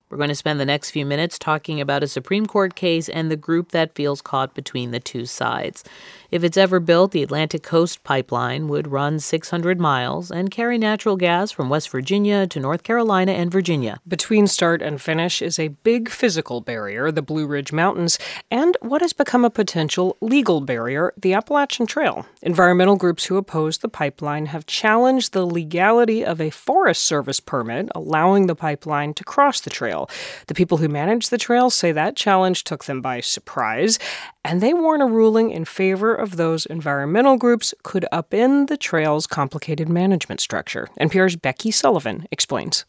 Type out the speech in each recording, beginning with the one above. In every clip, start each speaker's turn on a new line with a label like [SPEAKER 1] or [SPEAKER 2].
[SPEAKER 1] We're going to spend the next few minutes talking about a Supreme Court case and the group that feels caught between the two sides. If it's ever built, the Atlantic Coast Pipeline would run 600 miles and carry natural gas from West Virginia to North Carolina and Virginia.
[SPEAKER 2] Between start and finish is a big physical barrier, the Blue Ridge Mountains, and what has become a potential legal barrier, the Appalachian Trail. Environmental groups who oppose the pipeline have challenged the legality of a Forest Service permit allowing the pipeline to cross the trail. The people who manage the trail say that challenge took them by surprise, and they warn a ruling in favor of those environmental groups could upend the trail's complicated management structure. NPR's Becky Sullivan explains.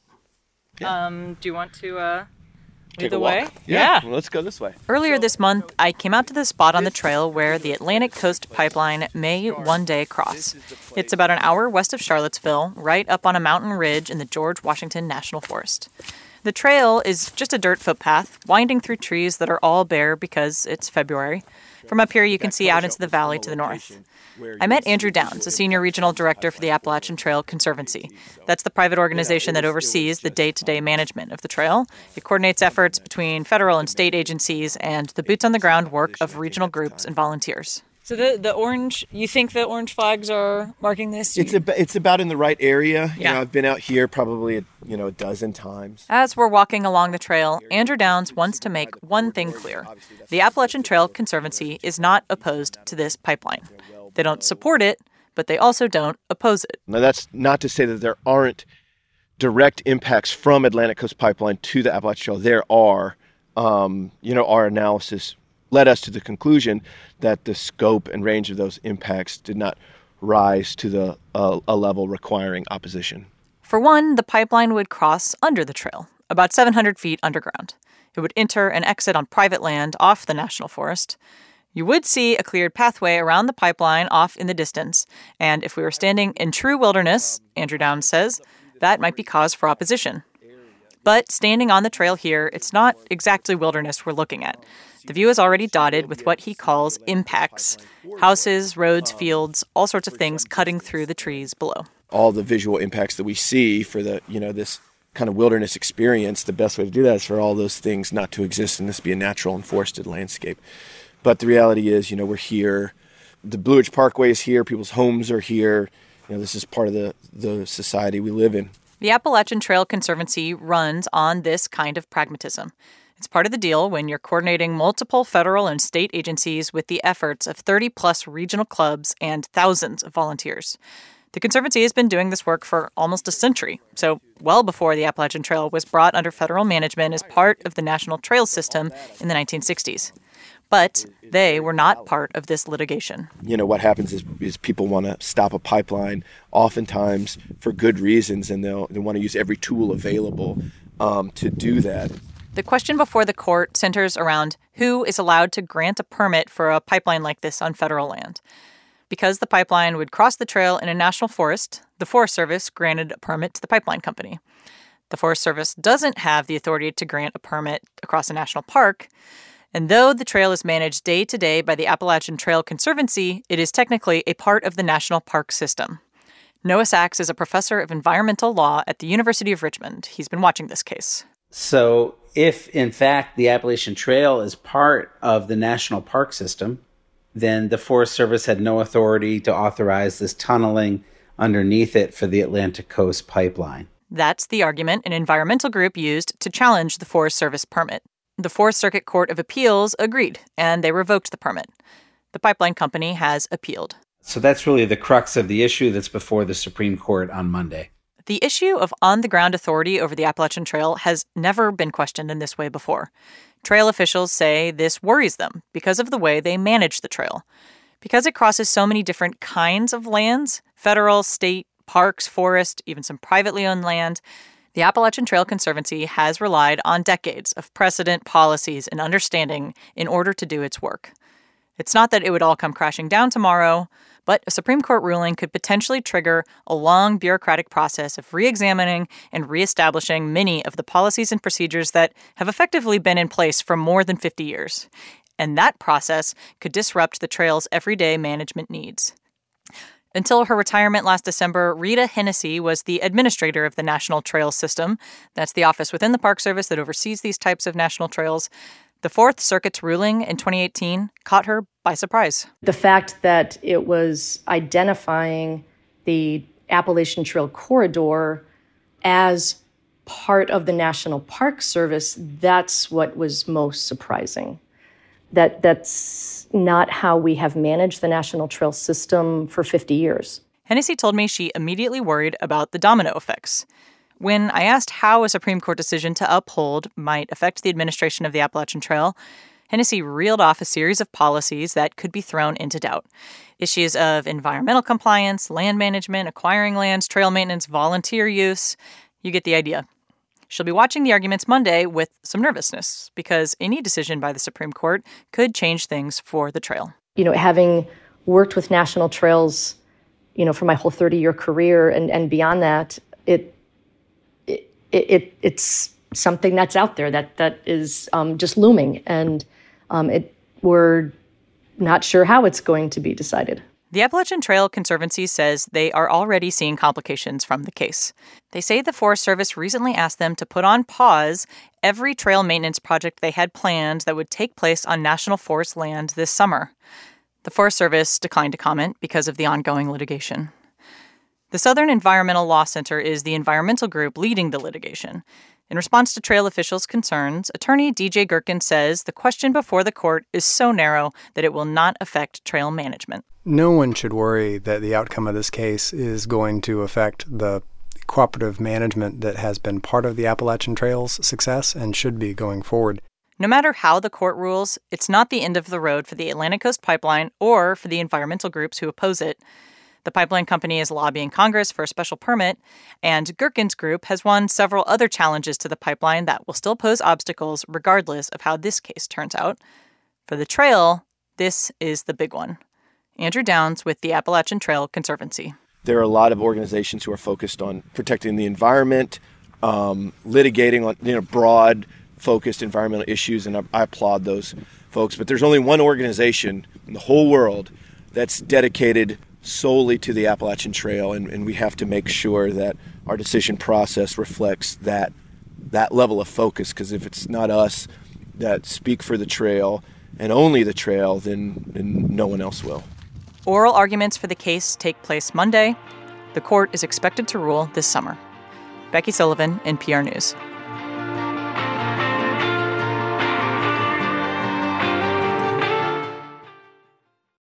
[SPEAKER 3] Do you want to
[SPEAKER 4] lead
[SPEAKER 3] the way?
[SPEAKER 4] Yeah. Well, let's go this way.
[SPEAKER 3] Earlier this month, I came out to the spot on the trail where the Atlantic Coast Pipeline may one day cross. It's about an hour west of Charlottesville, right up on a mountain ridge in the George Washington National Forest. The trail is just a dirt footpath, winding through trees that are all bare because it's February. From up here, you can see out into the valley to the north. I met Andrew Downs, a senior regional director for the Appalachian Trail Conservancy. That's the private organization that oversees the day-to-day management of the trail. It coordinates efforts between federal and state agencies and the boots-on-the-ground work of regional groups and volunteers.
[SPEAKER 5] So the orange, you think the orange flags are marking this?
[SPEAKER 4] It's about in the right area.
[SPEAKER 5] Yeah.
[SPEAKER 4] You know, I've been out here probably a dozen times.
[SPEAKER 3] As we're walking along the trail, Andrew Downs wants to make one thing clear. The Appalachian Trail Conservancy is not opposed to this pipeline. They don't support it, but they also don't oppose it.
[SPEAKER 4] Now, that's not to say that there aren't direct impacts from Atlantic Coast Pipeline to the Appalachian Trail. There are. Our analysis led us to the conclusion that the scope and range of those impacts did not rise to a level requiring opposition.
[SPEAKER 3] For one, the pipeline would cross under the trail, about 700 feet underground. It would enter and exit on private land off the national forest. You would see a cleared pathway around the pipeline off in the distance, and if we were standing in true wilderness, Andrew Downs says, that might be cause for opposition. But standing on the trail here, it's not exactly wilderness we're looking at. The view is already dotted with what he calls impacts. Houses, roads, fields, all sorts of things cutting through the trees below.
[SPEAKER 4] All the visual impacts that we see for this kind of wilderness experience, the best way to do that is for all those things not to exist and this be a natural and forested landscape. But the reality is, we're here. The Blue Ridge Parkway is here. People's homes are here. This is part of the society we live in.
[SPEAKER 3] The Appalachian Trail Conservancy runs on this kind of pragmatism. It's part of the deal when you're coordinating multiple federal and state agencies with the efforts of 30-plus regional clubs and thousands of volunteers. The Conservancy has been doing this work for almost a century, so well before the Appalachian Trail was brought under federal management as part of the National Trail System in the 1960s. But they were not part of this litigation.
[SPEAKER 4] What happens is people want to stop a pipeline oftentimes for good reasons, and they want to use every tool available to do that.
[SPEAKER 3] The question before the court centers around who is allowed to grant a permit for a pipeline like this on federal land. Because the pipeline would cross the trail in a national forest, the Forest Service granted a permit to the pipeline company. The Forest Service doesn't have the authority to grant a permit across a national park. And though the trail is managed day to day by the Appalachian Trail Conservancy, it is technically a part of the national park system. Noah Sachs is a professor of environmental law at the University of Richmond. He's been watching this case.
[SPEAKER 6] So if, in fact, the Appalachian Trail is part of the national park system, then the Forest Service had no authority to authorize this tunneling underneath it for the Atlantic Coast Pipeline.
[SPEAKER 3] That's the argument an environmental group used to challenge the Forest Service permit. The Fourth Circuit Court of Appeals agreed, and they revoked the permit. The pipeline company has appealed.
[SPEAKER 6] So that's really the crux of the issue that's before the Supreme Court on Monday.
[SPEAKER 3] The issue of on-the-ground authority over the Appalachian Trail has never been questioned in this way before. Trail officials say this worries them because of the way they manage the trail. Because it crosses so many different kinds of lands, federal, state, parks, forest, even some privately owned land, the Appalachian Trail Conservancy has relied on decades of precedent, policies, and understanding in order to do its work. It's not that it would all come crashing down tomorrow, but a Supreme Court ruling could potentially trigger a long bureaucratic process of re-examining and reestablishing many of the policies and procedures that have effectively been in place for more than 50 years. And that process could disrupt the trail's everyday management needs. Until her retirement last December, Rita Hennessy was the administrator of the National Trails System. That's the office within the Park Service that oversees these types of national trails. The Fourth Circuit's ruling in 2018 caught her by surprise.
[SPEAKER 7] The fact that it was identifying the Appalachian Trail corridor as part of the National Park Service, that's what was most surprising. That's not how we have managed the National Trail System for 50 years.
[SPEAKER 3] Hennessy told me she immediately worried about the domino effects. When I asked how a Supreme Court decision to uphold might affect the administration of the Appalachian Trail, Hennessy reeled off a series of policies that could be thrown into doubt. Issues of environmental compliance, land management, acquiring lands, trail maintenance, volunteer use. You get the idea. She'll be watching the arguments Monday with some nervousness because any decision by the Supreme Court could change things for the trail.
[SPEAKER 7] Having worked with national trails, for my whole 30-year career and beyond that, it's something that's out there that is just looming, and we're not sure how it's going to be decided.
[SPEAKER 3] The Appalachian Trail Conservancy says they are already seeing complications from the case. They say the Forest Service recently asked them to put on pause every trail maintenance project they had planned that would take place on national forest land this summer. The Forest Service declined to comment because of the ongoing litigation. The Southern Environmental Law Center is the environmental group leading the litigation. In response to trail officials' concerns, attorney DJ Gerken says the question before the court is so narrow that it will not affect trail management.
[SPEAKER 8] No one should worry that the outcome of this case is going to affect the cooperative management that has been part of the Appalachian Trail's success and should be going forward.
[SPEAKER 3] No matter how the court rules, it's not the end of the road for the Atlantic Coast Pipeline or for the environmental groups who oppose it. The pipeline company is lobbying Congress for a special permit, and Gerken's group has won several other challenges to the pipeline that will still pose obstacles regardless of how this case turns out. For the trail, this is the big one. Andrew Downs with the Appalachian Trail Conservancy.
[SPEAKER 4] There are a lot of organizations who are focused on protecting the environment, litigating on broad, focused environmental issues, and I applaud those folks. But there's only one organization in the whole world that's dedicated solely to the Appalachian Trail, and we have to make sure that our decision process reflects that level of focus, because if it's not us that speak for the trail and only the trail, then no one else will.
[SPEAKER 3] Oral arguments for the case take place Monday. The court is expected to rule this summer. Becky Sullivan, NPR News.